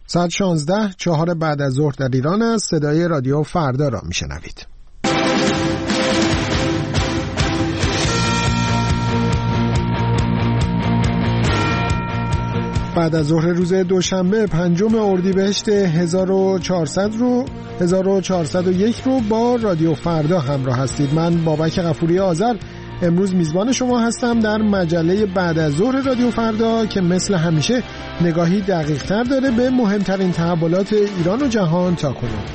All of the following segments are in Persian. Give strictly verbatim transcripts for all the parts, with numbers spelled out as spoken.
ساعت شانزده چهار بعد از ظهر در ایران است. صدای رادیو فردا را میشنوید. بعد از ظهر روز دوشنبه پنجم اردیبهشت هزار و چهارصد رو هزار و چهارصد و یک رو با رادیو فردا همراه هستید. من بابک غفوری آذر امروز میزبان شما هستم در مجله بعد از ظهر رادیو فردا که مثل همیشه نگاهی دقیق تر داره به مهمترین تحولات ایران و جهان تا کنون.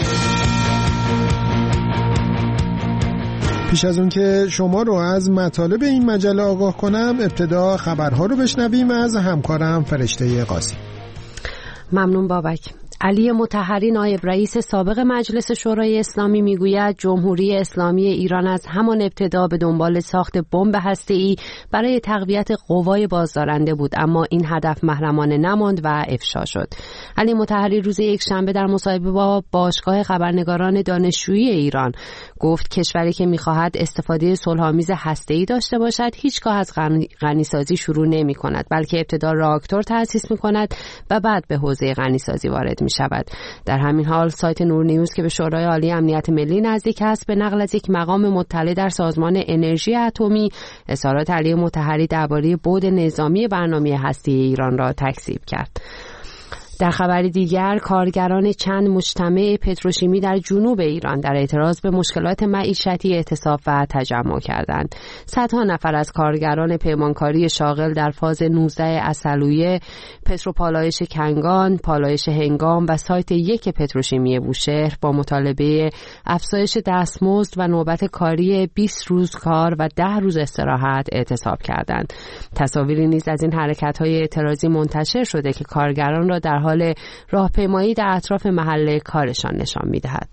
پیش از اون که شما رو از مطالب این مجله آگاه کنم، ابتدا خبرها رو بشنویم از همکارم فرشته قاسم. ممنون بابک. علی مطهری نایب رئیس سابق مجلس شورای اسلامی میگوید جمهوری اسلامی ایران از همان ابتدا به دنبال ساخت بمب هسته‌ای برای تقویت قوای بازدارنده بود، اما این هدف محرمانه نماند و افشا شد. علی مطهری روز یکشنبه در مصاحبه با باشگاه خبرنگاران دانشجویی ایران گفت کشوری که می‌خواهد استفاده صلح‌آمیز هسته‌ای داشته باشد هیچگاه از غنیسازی شروع نمی‌کند، بلکه ابتدا راکتور تأسیس می‌کند و بعد به حوزه غنیسازی وارد می شود. در همین حال سایت نور نیوز که به شورای عالی امنیت ملی نزدیک است به نقل از یک مقام مطلع در سازمان انرژی اتمی اظهارات علی مطهری درباره بعد نظامی برنامه هسته‌ای ایران را تکذیب کرد. در خبری دیگر کارگران چند مجتمع پتروشیمی در جنوب ایران در اعتراض به مشکلات معیشتی اعتصاب و تجمع کردند. صدها نفر از کارگران پیمانکاری شاغل در فاز نوزده عسلویه، پتروپالایش کنگان، پالایش هنگام و سایت یک پتروشیمی بوشهر با مطالبه افزایش دستمزد و نوبت کاری بیست روز کار و ده روز استراحت اعتصاب کردند. تصاویری نیز از این حرکت‌های اعتراضی منتشر شده که کارگران را در حال راهپیمایی در اطراف محل کارشان نشان می‌دهد.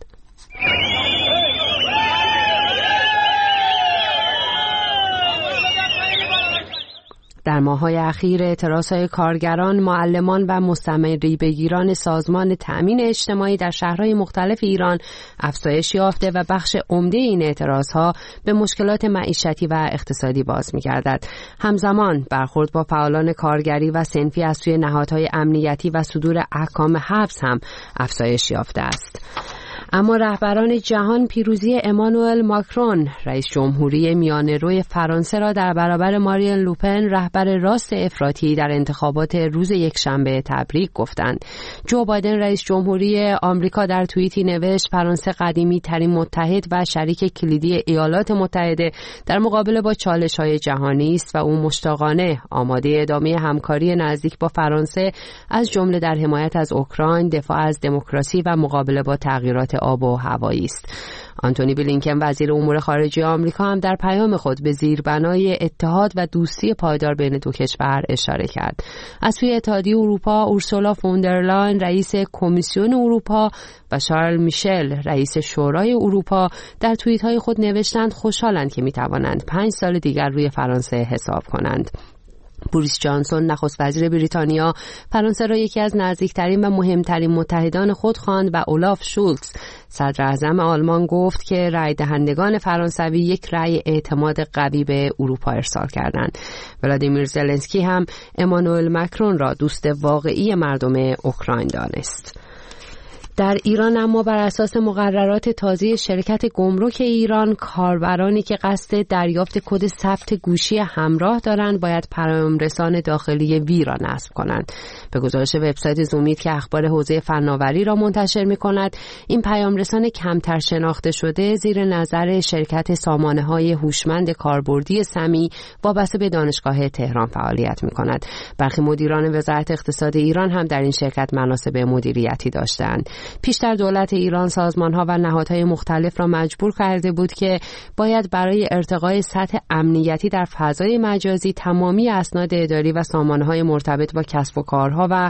در ماه‌های اخیر اعتراضهای کارگران، معلمان و مستمری بگیران سازمان تأمین اجتماعی در شهرهای مختلف ایران افزایش یافته و بخش عمده این اعتراضها به مشکلات معیشتی و اقتصادی باز می‌گردد. همزمان برخورد با فعالان کارگری و صنفی از سوی نهادهای امنیتی و صدور احکام حبس هم افزایش یافته است. اما رهبران جهان پیروزی امانوئل ماکرون رئیس جمهوری میانه‌روی فرانسه را در برابر مارین لوپن رهبر راست افراطی در انتخابات روز یکشنبه تبریک گفتند. جو بایدن رئیس جمهوری آمریکا در توییتی نوشت فرانسه قدیمی ترین متحد و شریک کلیدی ایالات متحده در مقابله با چالش‌های جهانی است و او مشتاقانه آماده ادامه همکاری نزدیک با فرانسه از جمله در حمایت از اوکراین، دفاع از دموکراسی و مقابله با تغییرات آب و هوایی است. آنتونی بلینکن وزیر امور خارجه آمریکا هم در پیام خود به زیربنای اتحاد و دوستی پایدار بین دو کشور اشاره کرد. از سوی اتحادیه اروپا اورسولا فوندرلاین رئیس کمیسیون اروپا و شارل میشل رئیس شورای اروپا در توییت‌های خود نوشتند خوشحالند که می‌توانند پنج سال دیگر روی فرانسه حساب کنند. بوریس جانسون نخست وزیر بریتانیا فرانسه را یکی از نزدیکترین و مهمترین متحدان خود خواند و اولاف شولتز صدر اعظم آلمان گفت که رای دهندگان فرانسوی یک رای اعتماد قوی به اروپا ارسال کردند. ولادیمیر زلنسکی هم امانوئل مکرون را دوست واقعی مردم اوکراین دانست. در ایران اما بر اساس مقررات تازه شرکت گمرک ایران کاربرانی که قصد دریافت کد ثبت گوشی همراه دارند باید پیامرسان داخلی وی را نصب کنند. به گزارش وبسایت زومیت که اخبار حوزه فناوری را منتشر می‌کند، این پیامرسان کمتر شناخته شده زیر نظر شرکت سامانه‌های هوشمند کاربردی سمی وابسته به دانشگاه تهران فعالیت می‌کند. برخی مدیران وزارت اقتصاد ایران هم در این شرکت مناصب مدیریتی داشتند. پیشتر دولت ایران سازمان‌ها و نهادهای مختلف را مجبور کرده بود که باید برای ارتقای سطح امنیتی در فضای مجازی تمامی اسناد اداری و سامانه‌های مرتبط با کسب و کارها و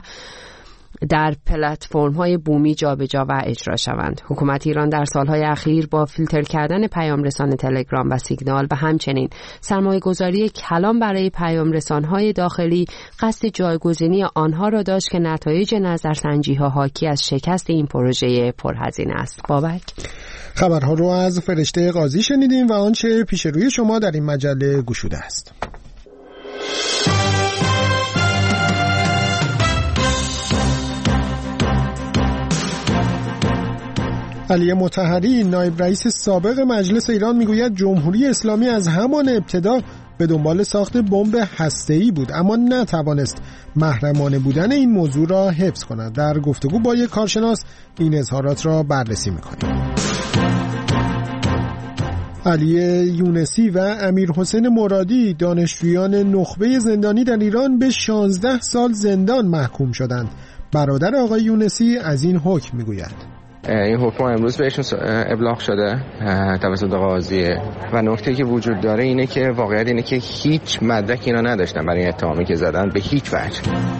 در پلتفرم‌های بومی جابجا و اجرا شوند. حکومت ایران در سالهای اخیر با فیلتر کردن پیامرسان تلگرام و سیگنال و همچنین سرمایه‌گذاری کلان برای پیامرسان‌های داخلی قصد جایگزینی آنها را داشت که نتایج نظرسنجی‌ها حاکی از شکست این پروژه پرهزینه است. بابک خبرها رو از فرشته قاضی شنیدیم و آنچه پیش روی شما در این مجله گشوده است. علی مطهری نایب رئیس سابق مجلس ایران میگوید جمهوری اسلامی از همان ابتدا به دنبال ساخت بمب هسته‌ای بود اما نتوانست محرمانه بودن این موضوع را حفظ کند. در گفتگو با یک کارشناس این اظهارات را بررسی می‌کنیم. علی یونسی و امیر حسین مرادی دانشجویان نخبه زندانی در ایران به شانزده سال زندان محکوم شدند. برادر آقای یونسی از این حکم میگوید این حکم امروز بهشون ابلاغ شده توسط قاضیه و نکته که وجود داره اینه که واقعیت اینه که هیچ مدرکی اینا نداشتن برای اتهامی که زدن به هیچ وجه.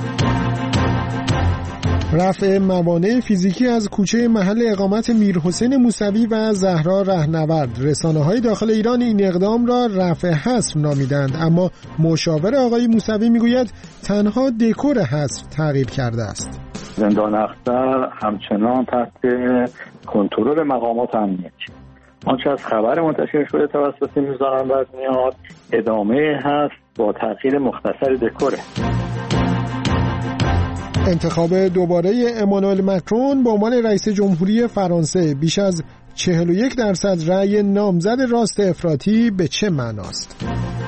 رفع موانع فیزیکی از کوچه محل اقامت میرحسین موسوی و زهرا رهنورد. رسانه‌های داخل ایران این اقدام را رفع حصر نامیدند اما مشاور آقای موسوی میگوید تنها دکور حصر تغییر کرده است. زندان اختر همچنان تحت کنترل مقامات امنیتی. آنچه از خبر منتشر شده توسط میزان وزنیات ادامه هست با تغییر مختصر دکوره. انتخاب دوباره امانوئل مکرون به عنوان رئیس جمهوری فرانسه. بیش از چهل و یک درصد رأی نامزد راست افراطی به چه معناست؟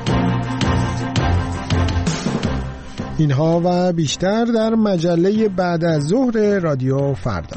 اینها و بیشتر در مجله بعد از ظهر رادیو فردا.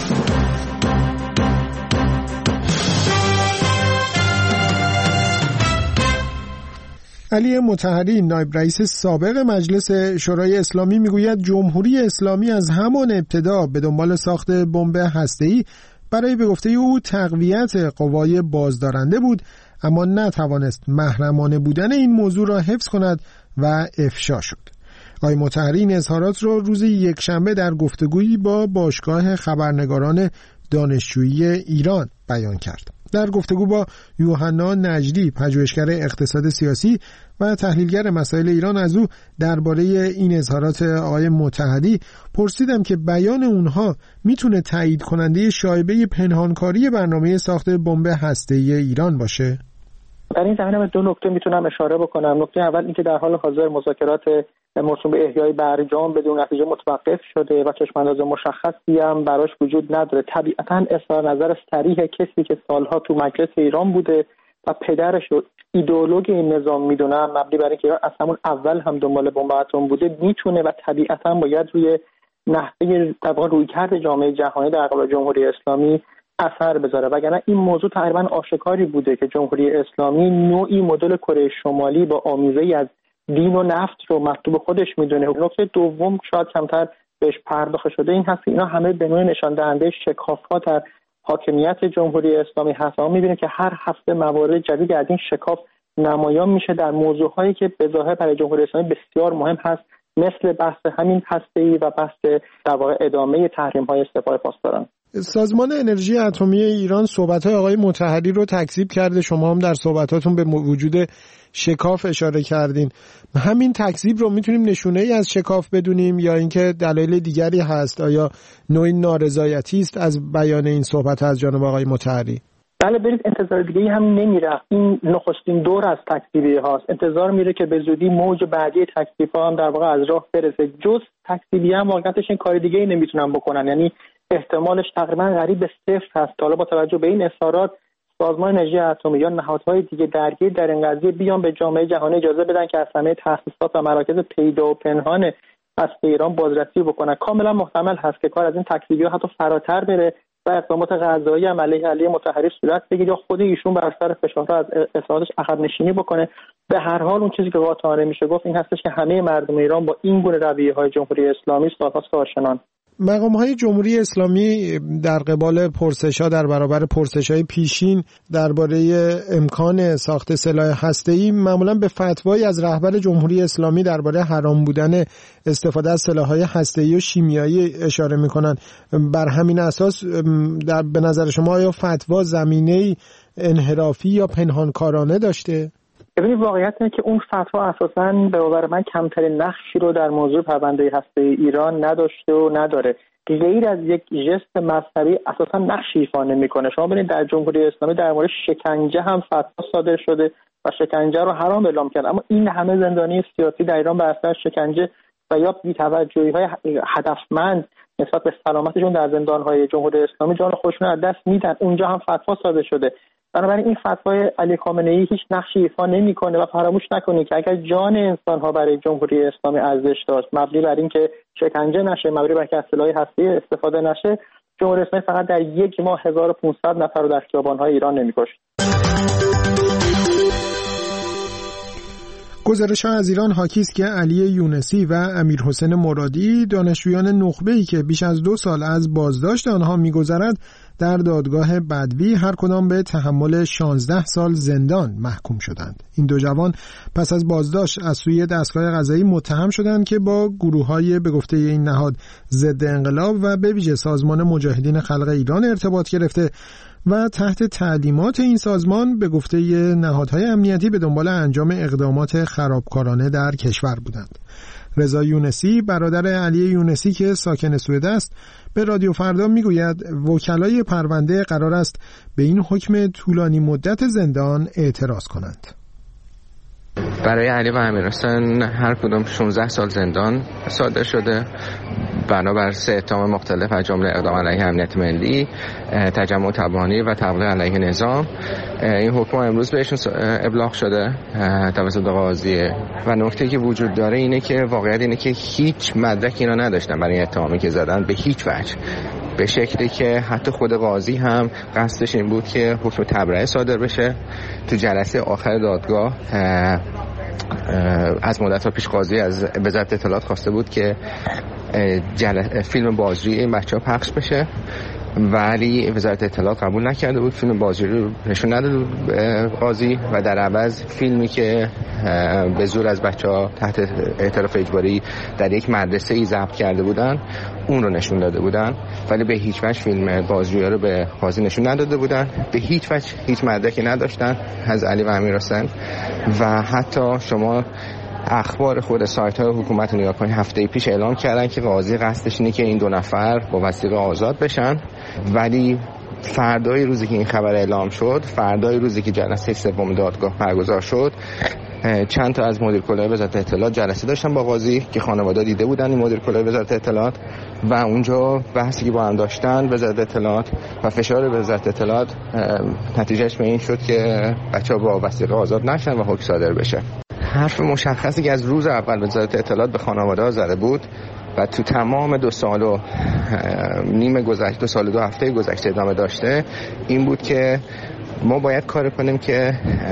علی مطهری نایب رئیس سابق مجلس شورای اسلامی میگوید جمهوری اسلامی از همان ابتدا به دنبال ساخت بمب هسته‌ای برای به گفته او تقویت قوای بازدارنده بود اما نتوانست محرمانه بودن این موضوع را حفظ کند و افشا شد. آقای مطهری این اظهارات را روز یکشنبه در گفتگویی با باشگاه خبرنگاران دانشجویی ایران بیان کرد. در گفتگو با یوحنا نجدی پژوهشگر اقتصاد سیاسی و تحلیلگر مسائل ایران از او درباره این اظهارات آقای مطهری پرسیدم که بیان اونها میتونه تایید کننده شایبه پنهانکاری برنامه ساخت بمب هسته‌ای ایران باشه. در این زمینه به دو نکته میتونم اشاره بکنم. نکته اول اینکه در حال حاضر مذاکرات موسوم به احیای برجام بدون نتیجه متوقف شده و چشم‌انداز مشخصی هم براش وجود نداره. طبیعتاً اظهار نظر صریح کسی که سالها تو مجلس ایران بوده و پدرش رو ایدئولوژی این نظام میدونن، مبنی بر اینکه ایران از همون اول هم دنبال بمب اتم بوده، میتونه و طبیعتاً باید روی نحوه در واقع رویکرد جامعه جهانی در قبال جمهوری اسلامی اثر بذاره. وگرنه این موضوع تقریبا آشکاری بوده که جمهوری اسلامی نوعی مدل کره شمالی با آمیزه‌ای از دین و نفت رو مطلوب خودش میدونه. نکته دوم شاید کمتر بهش پرداخته شده این هست که اینا همه به نوعی نشان دهنده شکاف‌ها در حاکمیت جمهوری اسلامی هست. ما می‌بینیم که هر هفته موارد جدید از این شکاف نمایان میشه در موضوعهایی که به ظاهر برای جمهوری اسلامی بسیار مهم هست، مثل بحث همین هسته‌ای و بحث در واقع ادامه تحریم‌های استفاده پاسداران. سازمان انرژی اتمی ایران صحبت‌های آقای مطهری رو تکذیب کرده. شما هم در صحبتاتون به وجود شکاف اشاره کردین. همین تکذیب رو میتونیم نشونه ای از شکاف بدونیم یا اینکه دلایل دیگری هست؟ آیا نوعی نارضایتی است از بیان این صحبت از جانب آقای مطهری؟ بله، برید انتظار دیگه هم نمیره. این نخستین دور از تکذیبی هاست. انتظار میره که به زودی موج بعدی تکذیب ها هم در واقع از راه برسه. جز تکذیبی هم واقعیتش این کار دیگه ای نمیتونن بکنن، یعنی احتمالش تقریبا قریب به صفر هست. حالا با توجه به این اظهارات سازمان انرژی اتمی یا نهادهای دیگه درگیر در این قضیه بیان به جامعه جهانی اجازه بدن که از همه تأسیسات و مراکز پیدا و پنهان هسته ایران بازرسی بکنن. کاملا محتمل هست که کار از این تکذیبی‌ها حتی فراتر بره و اقدامات قضایی هم علیه علی مطهری صورت بگیره یا خود ایشون بر اثر فشارها از اظهاراتش عقب نشینی بکنه. به هر حال اون چیزی که قاطعانه میشه گفت این هستش که همه مردم ایران با این گونه رویه‌های جمهوری اسلامی سال‌هاست آشنان. مقام‌های جمهوری اسلامی در قبال پرسش‌ها در برابر پرسش‌های پیشین درباره امکان ساخت سلاح هسته‌ای معمولاً به فتوایی از رهبر جمهوری اسلامی درباره حرام بودن استفاده از سلاح‌های هسته‌ای و شیمیایی اشاره می‌کنند. بر همین اساس در به نظر شما آیا فتوا زمینه‌ای انحرافی یا پنهانکارانه داشته؟ ببینید واقعیت اینه که اون فتوا اساساً به باور من کمترین نقشی رو در موضوع پرونده هسته‌ای ایران نداشته و نداره. غیر از یک ژست مذهبی اساساً نقشی ایفا نمی‌کنه. شما ببینید در جمهوری اسلامی در مورد شکنجه هم فتوا صادر شده و شکنجه رو حرام اعلام کرد، اما این همه زندانی سیاسی در ایران بر اثر شکنجه و یا بی‌توجهی‌های هدفمند نسبت به سلامتشون در زندان‌های جمهوری اسلامی جان خودشون از دست میدن. اونجا هم فتوا صادر شده. بنابراین این فتوای علی خامنه‌ای هیچ نقشی ایفا نمی‌کنه و فراموش نکنید که اگر جان انسان‌ها برای جمهوری اسلامی ارزش داشت، مبنی بر اینکه شکنجه نشه، مبنی بر اینکه از سلاح هسته‌ای استفاده نشه، جمهوری اسلامی فقط در یک ماه هزار و پانصد نفر رو در خیابان‌های ایران نمی‌کشت. گزارش‌ها از ایران حاکی است که علی یونسی و امیرحسین مرادی، دانشجویان نخبه‌ای که بیش از دو سال از بازداشت آنها می‌گذرد، در دادگاه بدوی هر کدام به تحمل شانزده سال زندان محکوم شدند. این دو جوان پس از بازداشت از سوی دستگاه قضایی متهم شدند که با گروه‌های به گفته این نهاد ضد انقلاب و به ویژه سازمان مجاهدین خلق ایران ارتباط گرفته و تحت تعلیمات این سازمان به گفته نهادهای امنیتی به دنبال انجام اقدامات خرابکارانه در کشور بودند. رضا یونسی، برادر علی یونسی که ساکن سوئد است، به رادیو فردا میگوید وکلای پرونده قرار است به این حکم طولانی مدت زندان اعتراض کنند. برای علی و امیرحسین هر کدوم شانزده سال زندان صادر شده بنابر سه اتهام مختلف از جمله اقدام علیه امنیت ملی، تجمع تبانی و تبلیغ علیه نظام. این حکم امروز بهشون ابلاغ شده توسط قاضیه و نکته که وجود داره اینه که واقعیت اینه که هیچ مدرکی اینا نداشتن برای اتهامی که زدن به هیچ وجه، به شکلی که حتی خود قاضی هم قصدش این بود که حکم تبرئه صادر بشه. تو جلسه آخر دادگاه از مدت‌ها پیش قاضی از وزارت اطلاعات خواسته بود که فیلم بازجویی این بچه‌ها پخش بشه، ولی وزارت اطلاعات قبول نکرده بود. فیلم بازجویی رو نشون نداده بود قاضی و در عوض فیلمی که به زور از بچه‌ها تحت اعتراف اجباری در یک مدرسه‌ای ضبط کرده بودن اون رو نشون داده بودن، ولی به هیچ وجه فیلم بازجویی رو به قاضی نشون نداده بودن. به هیچ وجه هیچ مدرکی نداشتن از علی و امیرحسین و حتی شما اخبار خود سایت های حکومت رو نگاه کنید، هفته پیش اعلام کردن که قاضی قصدش اینه که این دو نفر با وثیقه آزاد بشن، ولی فردای روزی که این خبر اعلام شد، فردای روزی که جلسه سوم دادگاه برگزار شد، چند تا از مدیر کلاه وزارت اطلاعات جلسه داشتن با قاضی که خانواده دیده بودن این مدیر کلاه وزارت اطلاعات و اونجا بحثی که با هم داشتن وزارت اطلاعات و فشار وزارت اطلاعات نتیجهش به این شد که بچه‌ها با وثیقه آزاد نشن و حکم صادر بشه. حرف مشخصی که از روز اول وزارت اطلاعات به خانواده ها زده بود و تو تمام دو سال و نیم گذشته، دو سال و دو هفته گذشته ادامه داشته، این بود که ما باید کار کنیم که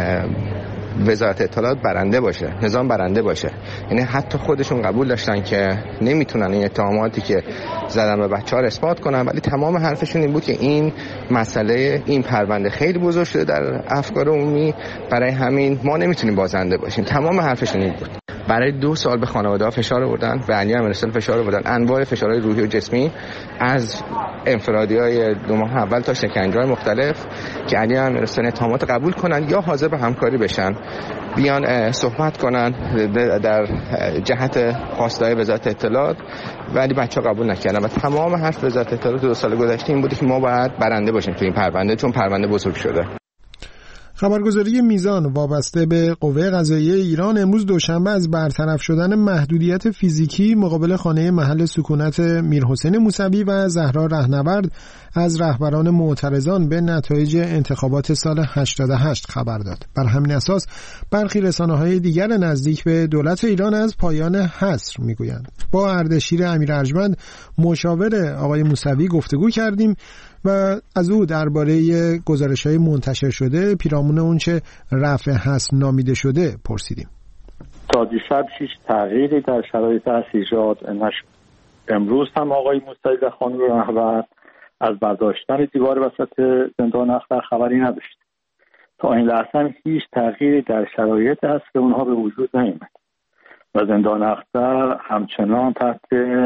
وزارت اطلاعات برنده باشه، نظام برنده باشه. یعنی حتی خودشون قبول داشتن که نمیتونن این اتهاماتی که زدن به بچه‌ها رو اثبات کنن، ولی تمام حرفشون این بود که این مسئله، این پرونده خیلی بزرگ شده در افکار عمومی، برای همین ما نمیتونیم بازنده باشیم. تمام حرفشون این بود. برای دو سال به خانواده‌ها فشار آوردن، به علی امیرحسین فشار آوردن، انواع فشارهای روحی و جسمی از انفرادی‌های دو ماه اول تا شکنجه‌های مختلف که علی امیرحسین اتهامات قبول کنن یا حاضر به همکاری بشن، بیان صحبت کنن در جهت خواستای وزارت اطلاعات، ولی بچه‌ها قبول نکردن و تمام حرف وزارت اطلاعات دو سال گذشته این بوده که ما باید برنده باشیم تو این پرونده چون پرونده بزرگ شده. خبرگزاری میزان وابسته به قوه قضاییه ایران امروز دوشنبه از برطرف شدن محدودیت فیزیکی مقابل خانه محل سکونت میرحسین موسوی و زهرا رهنورد از رهبران معترضان به نتایج انتخابات سال هشتاد و هشت خبر داد. بر همین اساس برخی رسانه‌های دیگر نزدیک به دولت ایران از پایان حصر میگویند. با اردشیر امیر ارجمند مشاور آقای موسوی گفتگو کردیم و از او درباره گزارش‌های منتشر شده پیرامون اونچه رفع حصر نامیده شده پرسیدیم. تا دیشب هیچ تغییری در شرایط حصر ایجاد نشد. امروز هم آقای موسوی و خانم رهنورد از برداشتن دیوار وسط زندان اختر خبری نداشت. تا این لحظه هم هیچ تغییری در شرایط حصر اونها به وجود نیامد و زندان اختر همچنان تحت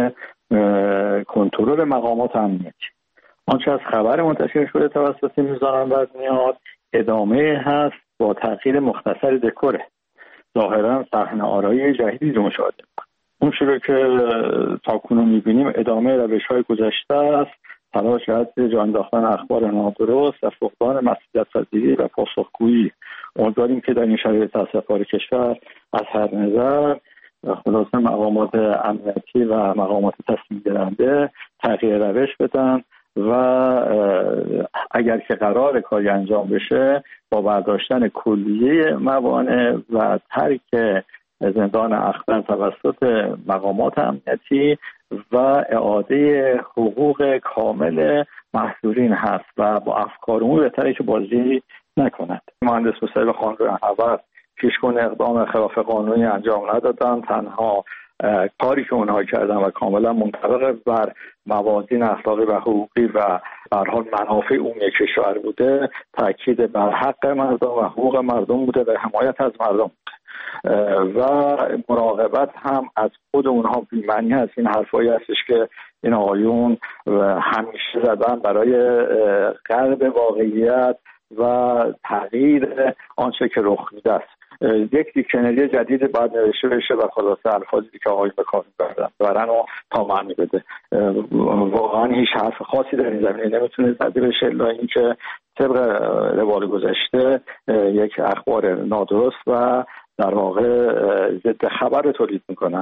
کنترل مقامات امنیتی. آنچه از خبر منتشر شده توسط میزان وزنیات ادامه هست با تغییر مختصر دکوره. ظاهرا صحنه آرایی جدیدی رو مشاهده. اون شروع که تاکنون میبینیم ادامه روش‌های گذشته است، تلاش جهت جا انداختن اخبار نادرست و فقدان مسئولیت‌پذیری و پاسخگویی. امیدواریم که در این شرایط اسفبار کشور از هر نظر خلاصه مقامات امنیتی و مقامات تصمیم گیرنده تغییر روش بدن و اگر که قرار کاری انجام بشه با برداشتن کلیه موانع و ترک زندان اخبار توسط مقامات امنیتی و اعاده حقوق کامل محصولین هست و با افکار اون بهتره که بازی نکنند. مهندس حسین خانلوی هوس پیشگون اقدام خلاف قانونی انجام ندادن، تنها کاری که اونها کردن و کاملا منطبق بر موازین اخلاقی و حقوقی و به هر حال منافع عمومی کشور بوده، تاکید بر حق مردم و حقوق مردم بوده و حمایت از مردم و مراقبت هم از خود اونها. معنی از این حرفایی هستش که این آقایون همیشه زدن برای قلب واقعیت و تغییر آنچه که رخ میده است. یک دیکشنری جدید باید نوشته بشه و خلاصه الفاظی که آقای به کار می‌بردن برن و تا معنی بده. واقعا هیچ حرف خاصی در این زمینه نمیتونه زده بشه الا اینکه طبق روال گذشته یک اخبار نادرست و در واقع ضد خبر تولید میکنن.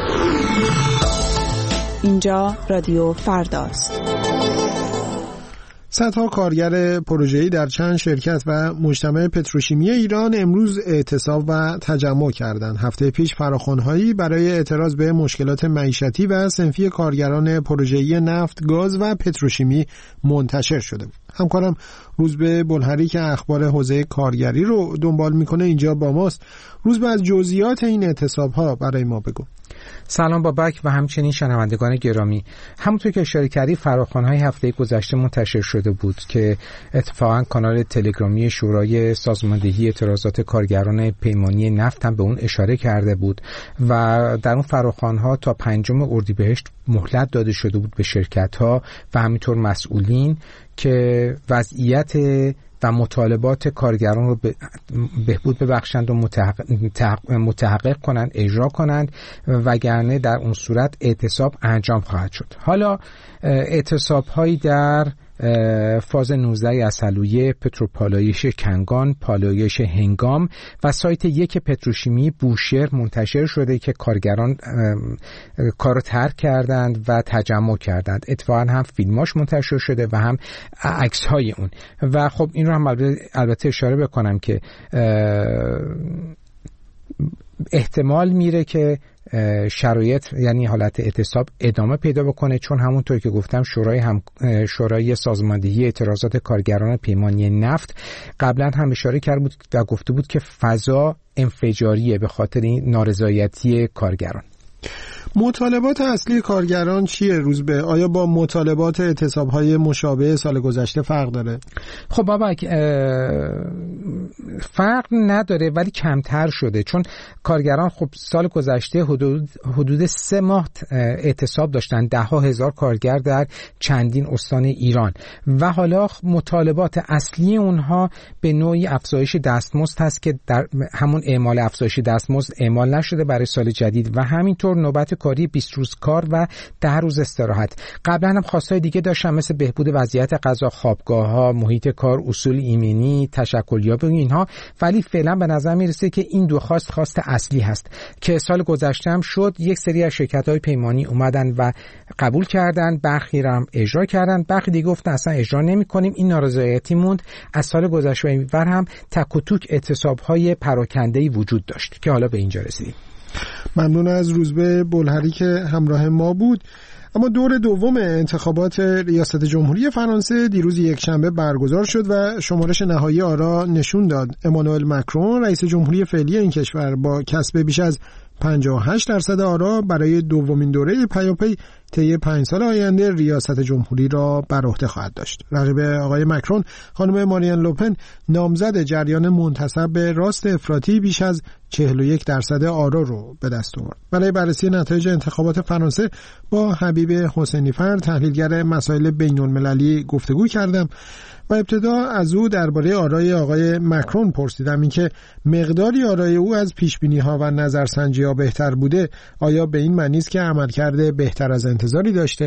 اینجا رادیو فرداست. صدها کارگر پروژه‌ای در چند شرکت و مجتمع پتروشیمی ایران امروز اعتصاب و تجمع کردند. هفته پیش فراخوان‌هایی برای اعتراض به مشکلات معیشتی و صنفی کارگران پروژه‌ای نفت، گاز و پتروشیمی منتشر شده. همکارم روزبه بلهری که اخبار حوزه کارگری رو دنبال میکنه اینجا با ماست. روزبه، از جزئیات این اعتصاب‌ها برای ما بگو. سلام بابک و همچنین شنوندگان گرامی. همونطور که اشاره کردی فراخوان‌های هفته گذشته منتشر شده بود که اتفاقا کانال تلگرامی شورای سازماندهی اعتراضات کارگران پیمانی نفت هم به اون اشاره کرده بود و در اون فراخوان‌ها تا پنجم اردیبهشت مهلت داده شده بود به شرکت‌ها و همینطور مسئولین که وضعیت و مطالبات کارگران رو بهبود ببخشند و متحقق, متحقق کنند، اجرا کنند، وگرنه در اون صورت اعتصاب انجام خواهد شد. حالا اعتصاب هایی در فاز نوزده اصلویه، پتروپالایش کنگان، پالایش هنگام و سایت یک پتروشیمی بوشهر منتشر شده که کارگران کار رو ترک کردند و تجمع کردند. اتفاقا هم فیلماش منتشر شده و هم عکس های اون. و خب این رو هم البته اشاره بکنم که احتمال میره که شرایط یعنی حالت اعتصاب ادامه پیدا بکنه، چون همونطور که گفتم شورای هم شورای سازماندهی اعتراضات کارگران پیمانی نفت قبلا هم اشاره کرده بود و گفته بود که فضا انفجاریه به خاطر این نارضایتی کارگران. مطالبات اصلی کارگران چیه روزبه؟ آیا با مطالبات اعتصاب‌های مشابه سال گذشته فرق داره؟ خب بابک فرق نداره ولی کمتر شده، چون کارگران خب سال گذشته حدود حدود سه ماه اعتصاب داشتن، ده ها هزار کارگر در چندین استان ایران و حالا مطالبات اصلی اونها به نوعی افزایش دستمزد هست که در همون اعمال افزایش دستمزد اعمال نشده برای سال جدید و همینطور نوبت کاری بیست روز کار و ده روز استراحت. قبلا هم خواستای دیگه داشتن مثل بهبود وضعیت غذا، خوابگاه‌ها، محیط کار، اصول ایمنی، تشکلیابی اینها، ولی فعلا به نظر میرسه که این دو خواست خواست اصلی هست که سال گذشته هم شد. یک سری از شرکت‌های پیمانی اومدن و قبول کردن، برخی هم اجرا کردن، برخی دیگه گفتن اصلا اجرا نمی‌کنیم. این نارضایتی موند. از سال گذشته به اینور هم تک و توک اعتصاب‌های پراکنده‌ای وجود داشت که حالا به اینجا رسیدیم. ممنون از روزبه بلهری که همراه ما بود. اما دور دوم انتخابات ریاست جمهوری فرانسه دیروز یک شنبه برگزار شد و شمارش نهایی آرا نشون داد امانوئل مکرون رئیس جمهوری فعلی این کشور با کسب بیش از پنجاه و هشت درصد آرا برای دومین دوره پیاپی طی پنج سال آینده ریاست جمهوری را بر عهده خواهد داشت. رقیب آقای مکرون خانم مارین لوپن نامزد جریان منتسب به راست افراطی بیش از چهل و یک درصد آرا رو به دست آورد. برای بررسی نتایج انتخابات فرانسه با حبیب حسینی‌فر تحلیلگر مسائل بین‌المللی گفتگو کردم و ابتدا از او درباره آرای آقای مکرون پرسیدم اینکه مقداری آرای او از پیشبینی‌ها و نظرسنجی‌ها بهتر بوده آیا به این معنی است که عملکرد بهتر از انتظاری داشته؟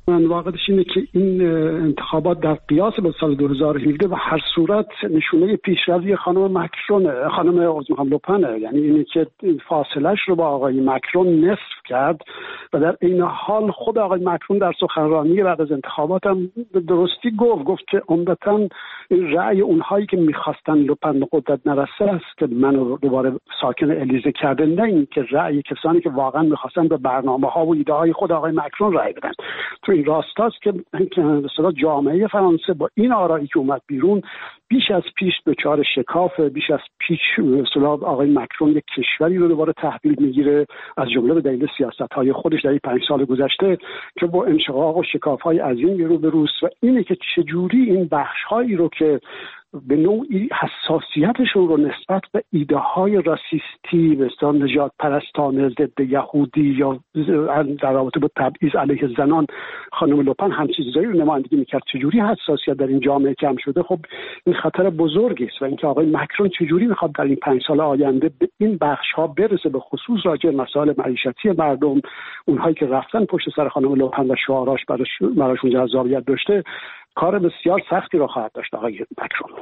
من واقعش اینه که این انتخابات در قیاس به سال دو هزار و هفده و هر صورت نشونه پیشروی خانم مکرون خانم لوپن، یعنی اینه که فاصلش رو با آقای مکرون نصف کرد و در این حال خود آقای مکرون در سخنرانی بعد از انتخابات هم درستی گفت گفت که عمدتاً رأی اونهایی که میخواستن لوپن به قدرت نرسه است که منو دوباره ساکن الیزه کرده، نه این که رأی کسانی که واقعا میخواستن به برنامه‌ها و ایده‌های خود آقای مکرون رأی بدن. تو این راستاست که مثلا جامعه فرانسه با این آرایی که اومد بیرون بیش از پیش دچار شکاف، بیش از پیش مثلا آقای مکرون یک کشوری رو دوباره تحویل میگیره، از جمله به دلیل سیاست‌های خودش در این پنج سال گذشته که با انشقاق و شکاف‌های عظیمی رو به روس و اینه که چجوری این بخش‌هایی رو که به نوعی حساسیتشون رو نسبت به ایده های راسیستی به اصطلاح نژاد پرستانه ضد یهودی یا در رابطه با تبعیض علیه زنان خانم لوپن هم چیزایی رو نمایندگی میکرد، چجوری حساسیت در این جامعه کم شده. خب این خطر بزرگی است و اینکه آقای مکرون چجوری میخواد در این پنج سال آینده به این بخش ها برسه، به خصوص راجع به مسائل معیشتی مردم، اونهایی که رفتن پشت سر خانم لوپن و شعاراش براشون جذابیت داشته، کار بسیار سختی را خواهد داشت آقای مکرون.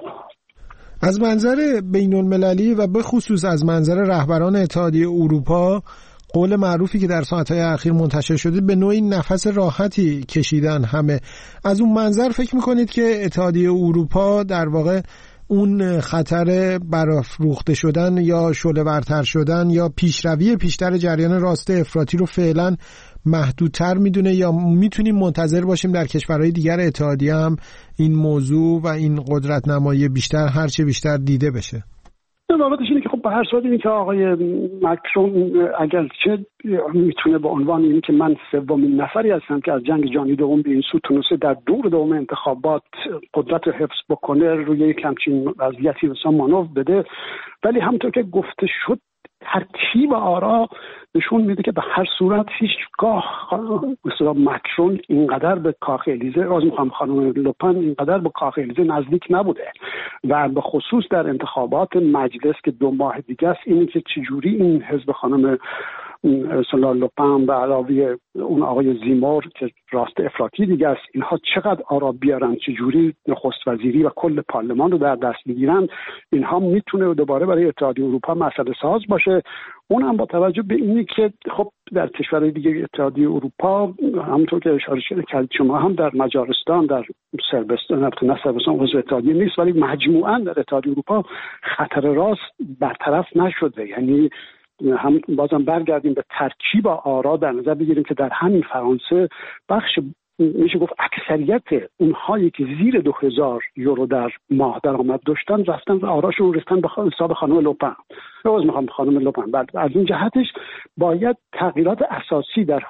از منظر بین المللی و به خصوص از منظر رهبران اتحادیه اروپا، قول معروفی که در ساعتهای اخیر منتشر شده به نوعی نفس راحتی کشیدن همه. از اون منظر فکر میکنید که اتحادیه اروپا در واقع اون خطر برافروخته شدن یا شعله ورتر شدن یا پیشروی پیشتر جریان راست افراطی رو فعلا محدودتر میدونه، یا میتونیم منتظر باشیم در کشورهای دیگر اتحادیه هم این موضوع و این قدرت نمایی بیشتر هرچه بیشتر دیده بشه؟ واقعیتش اینه که خب به هر صورت اینه که آقای مکرون اگرچه میتونه به عنوان اینه که من سومین نفری هستم که از جنگ جهانی دوم به این سو تونسته در دور دوم انتخابات قدرت رو حفظ بکنه، روی یک همچین وضعیتی مثلا مانور بده، ولی همونطور که گفته شد ترکیب آرا نشون میده که به هر صورت هیچگاه مثلا مکرون اینقدر به کاخ الیزه، از میخوام خانم لوپن اینقدر به کاخ الیزه نزدیک نبوده و به خصوص در انتخابات مجلس که دو ماه دیگه است، اینی که چجوری این حزب خانم مثلا لوپن به علاوه اون آقای زیمور که راست افراطی دیگه است، اینها چقدر آرا بیارن، چجوری نخست وزیری و کل پارلمان رو در دست بگیرن، اینها میتونه دوباره برای اتحادیه اروپا مسئله ساز باشه. اون هم با توجه به اینی که خب در کشورهای دیگه اتحادیه اروپا همونطور که اشاره کردید شما هم در مجارستان، در صربستان، نه صربستان عضو اتحادیه نیست ولی مجموعاً در اتحادیه اروپا خطر راست برطرف نشده. یعنی هم بازم برگردیم به ترکیب آرا در نظر بگیریم که در همین فرانسه بخش میشه گفت اکثریت اونهایی که زیر دو هزار یورو در ماه درآمد داشتن رفتن و آراشون رسیدن به حساب خانم لوپن. روز میخوام خانم لوپن بعد از این جهتش باید تغییرات اساسی در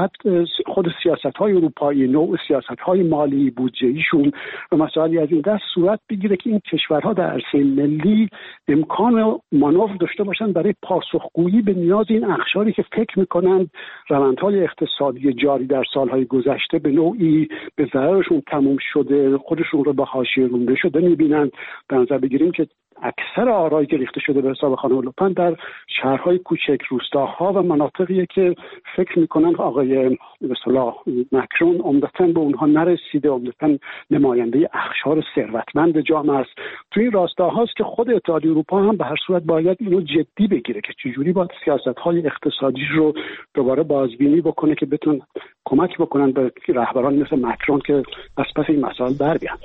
خود سیاست‌های اروپایی، نوع سیاست‌های مالی بودجه‌ایشون و مسائلی از این دست صورت بگیره که این کشورها در عرصه ملی امکان مانور داشته باشن برای پاسخگویی به نیاز این اقشاری که فکر میکنن روندهای اقتصادی جاری در سالهای گذشته به نوعی به ضررشون تموم شده، خودشون رو به حاشیه رونده شده میبینن. در نظر بگیریم که اکثر آرایی که ریخته شده به حساب خانم لوپن در شهرهای کوچک، روستاها و مناطقی که فکر میکنن آقای به اصطلاح مکرون عمدتاً به اونها نرسیده، عمدتاً نماینده اقشار ثروتمند جامعه است. تو این راستاهاست که خود اتحادیه اروپا هم به هر صورت باید اینو جدی بگیره که چجوری باید سیاست‌های اقتصادی رو دوباره بازبینی بکنه که بتون کمک بکنن به رهبران مثل مکرون که از پس این مسائل بر بیان.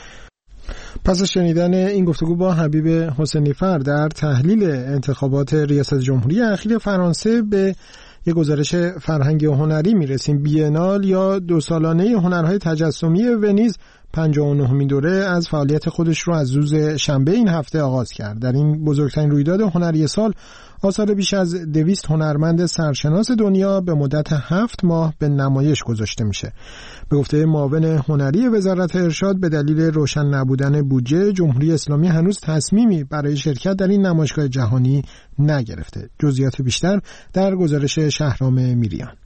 پس از شنیدن این گفتگو با حبیب حسینی فر در تحلیل انتخابات ریاست جمهوری اخیر فرانسه به یک گزارش فرهنگی و هنری میرسیم. بی‌انال یا دو سالانه هنرهای تجسمی ونیز پنجاه و نهمین دوره از فعالیت خودش رو از روز شنبه این هفته آغاز کرد. در این بزرگترین رویداد هنری سال آثار بیش از دویست هنرمند سرشناس دنیا به مدت هفت ماه به نمایش گذاشته میشه. به گفته معاون هنری وزارت ارشاد، به دلیل روشن نبودن بودجه، جمهوری اسلامی هنوز تصمیمی برای شرکت در این نمایشگاه جهانی نگرفته. جزئیات بیشتر در گزارش شهرام میریان.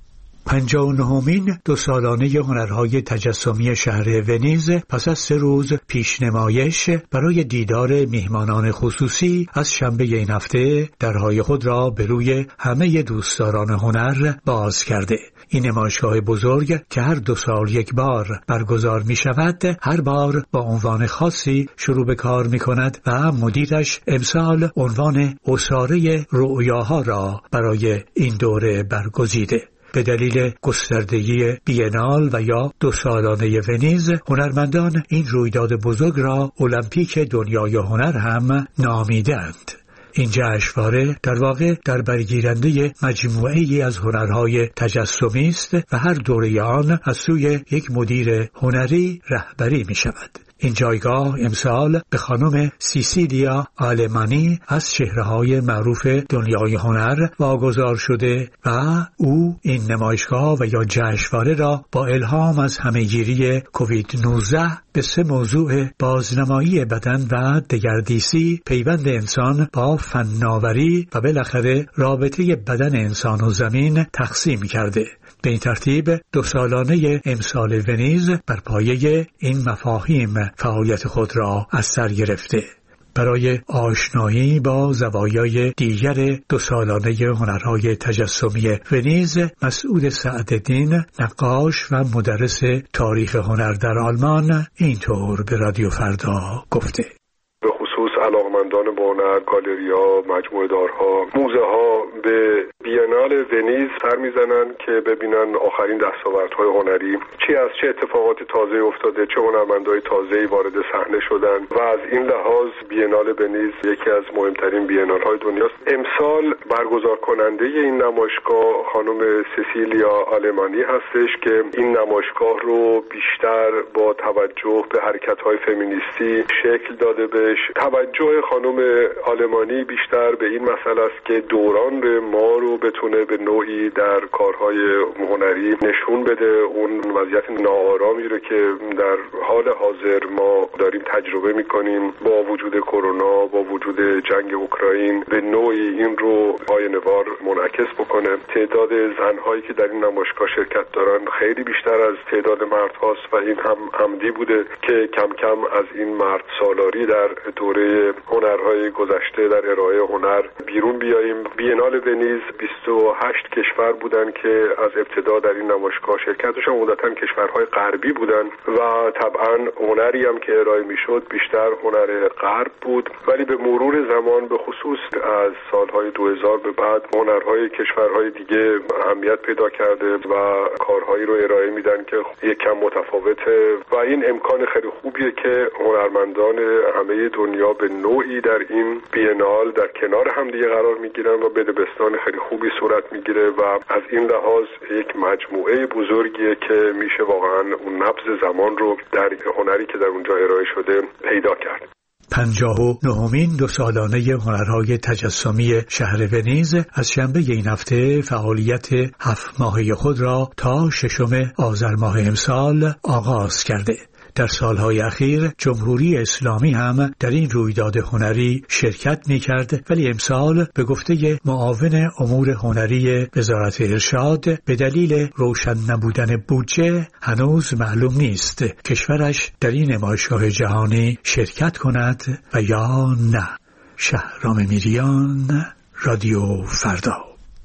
پنجاه و نهمین دو سالانه هنرهای تجسمی شهر ونیز پس از سه روز پیشنمایش برای دیدار میهمانان خصوصی از شنبه این هفته درهای خود را به روی همه دوستداران هنر باز کرده. این نمایشگاه بزرگ که هر دو سال یک بار برگزار می شود، هر بار با عنوان خاصی شروع به کار می کند و مدیرش امسال عنوان عصاره رؤیاها را برای این دوره برگزیده. به دلیل گستردگی بینال و یا دو سالانه ونیز، هنرمندان این رویداد بزرگ را المپیک دنیای هنر هم نامیدند. این جشنواره در واقع در برگیرنده مجموعه‌ای از هنرهای تجسمی است و هر دوره آن از سوی یک مدیر هنری رهبری می شود. این جایگاه امسال به خانم سیسیلیا آلمانی از چهره‌های معروف دنیای هنر واگذار شده و او این نمایشگاه و یا جشنواره را با الهام از همه‌گیری کووید نوزده به سه موضوع بازنمایی بدن و دگردیسی، پیوند انسان با فناوری و بالاخره رابطه بدن انسان و زمین تقسیم کرده. به این ترتیب دو سالانه امسال ونیز بر پایه این مفاهیم فعالیت خود را از سر گرفته. برای آشنایی با زوایای دیگر دو سالانه هنرهای تجسمی ونیز، مسعود سعدالدین، نقاش و مدرس تاریخ هنر در آلمان، اینطور به رادیو فردا گفته: به خصوص علاقمندان به هنر، گالری‌ها، مجموعه دارها، موزه ها به بیانال ونیز سر میزنن که ببینن آخرین دستاوردهای هنری چی از چه اتفاقات تازه افتاده، چه هنرمندای تازه‌ای وارد صحنه شدن و از این لحاظ بیانال ونیز یکی از مهمترین بیانال‌های دنیاست. امسال برگزار کننده این نمایشگاه خانم سیسیلیا آلمانی هستش که این نمایشگاه رو بیشتر با توجه به حرکت‌های فمینیستی شکل داده بهش. توجه خانم آلمانی بیشتر به این مسئله است که دوران ما رو بتونه به نوعی در کارهای هنری نشون بده، اون وضعیت ناآرامی رو که در حال حاضر ما داریم تجربه میکنیم با وجود کرونا، با وجود جنگ اوکراین، به نوعی این رو آینه‌وار منعکس بکنه. تعداد زنهایی که در این نمایشگاه شرکت دارن خیلی بیشتر از تعداد مردهاست و این هم عمدی بوده که کم کم از این مرد سالاری در دوره هنرهای گذشته در ارائه هنر بیرون بیاییم. بیانال ونیز بیست و هشت کشور بودن که از ابتدا در این نمایشگاه شرکت داشتن، عمدتاً کشورهای غربی بودن و طبعاً هنری هم که ارائه میشد بیشتر هنر غرب بود، ولی به مرور زمان به خصوص از سالهای دو هزار به بعد هنرهای کشورهای دیگه اهمیت پیدا کرده و کارهایی رو ارائه میدن که یک کم متفاوته و این امکان خیلی خوبیه که هنرمندان همه دنیا به نوعی در این بیانال در کنار هم دیگه قرار میگیرن و بدبستان خیلی خوبی صورت میگیره و از این لحاظ یک مجموعه بزرگیه که میشه واقعا اون نبض زمان رو در هنری که در اونجا ارائه شده پیدا کرد. پنجاه و نهمین دو سالانه هنرهای تجسمی شهر ونیز از شنبه این هفته فعالیت هفت ماهه خود را تا ششم آذر ماه امسال آغاز کرده. در سالهای اخیر جمهوری اسلامی هم در این رویداد هنری شرکت می‌کرد، ولی امسال به گفته معاون امور هنری وزارت ارشاد به دلیل روشن نبودن بودجه هنوز معلوم نیست کشورش در این نمایشگاه جهانی شرکت کند و یا نه. شهرام میریان، رادیو فردا.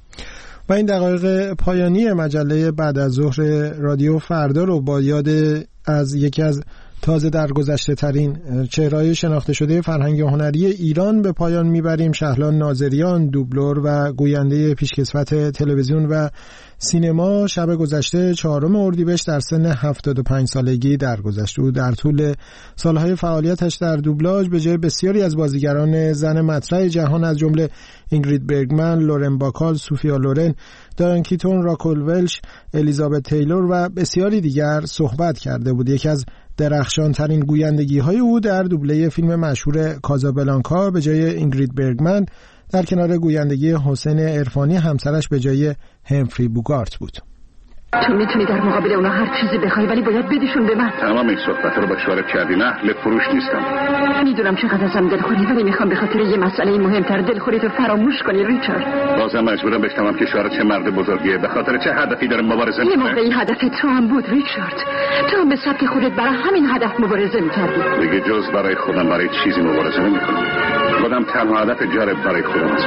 و این دقایق پایانی مجله بعد از ظهر رادیو فردا رو با یاد از یکی از تازه درگذشته ترین چهره‌های شناخته شده فرهنگ هنری ایران به پایان میبریم. شهلان ناظریان، دوبلور و گوینده پیشکسوت تلویزیون و سینما، شب گذشته چهارم اردیبهشت در سن هفتاد و پنج سالگی درگذشت. او در طول سالهای فعالیتش در دوبلاژ به جای بسیاری از بازیگران زن مطرح جهان از جمله اینگرید برگمن، لورن باکال، سوفیا لورن، دایان کیتون، راکل ولش، الیزابت تیلور و بسیاری دیگر صحبت کرده بود. یکی از درخشان ترین گویندگی های او در دوبله فیلم مشهور کازابلانکا به جای اینگرید برگمن در کنار گویندگی حسین عرفانی همسرش به جای همفری بوگارت بود. تو میتونی در مقابل اونا هر چیزی بخوای ولی باید بدیشون به من. تمام این صحبت رو با شوهرت کردی؟ نه، اهل فروش نیستم. میدونم چقدر ازم دلخوری ولی میخوام به خاطر یه مسئله مهمتر دلخوری تو فراموش کنی ریچارد. بازم مجبورم بفهمم که شوهرت چه مرد بزرگیه، به خاطر چه هدفی داره مبارزه میکنه. یه موقعی هدف تو هم بود ریچارد، تو هم به سبک خودت برای همین هدف مبارزه میکردی. دیگه جز برای خودم برای چیزی مبارزه نمیکنم. خودم تنها هدف جالب برای خودم است.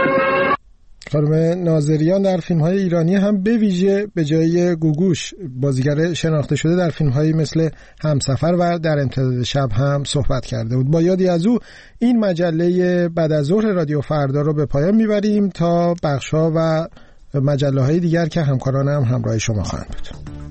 خانم ناظریان در فیلم‌های ایرانی هم به ویژه به جای گوگوش بازیگر شناخته شده در فیلم‌هایی مثل همسفر و در امتداد شب هم صحبت کرده بود. با یادی از او این مجله بعد از ظهر رادیو فردا رو به پایان میبریم تا بخش‌ها و مجله‌های دیگر که همکارانم همراه شما خواهند بود.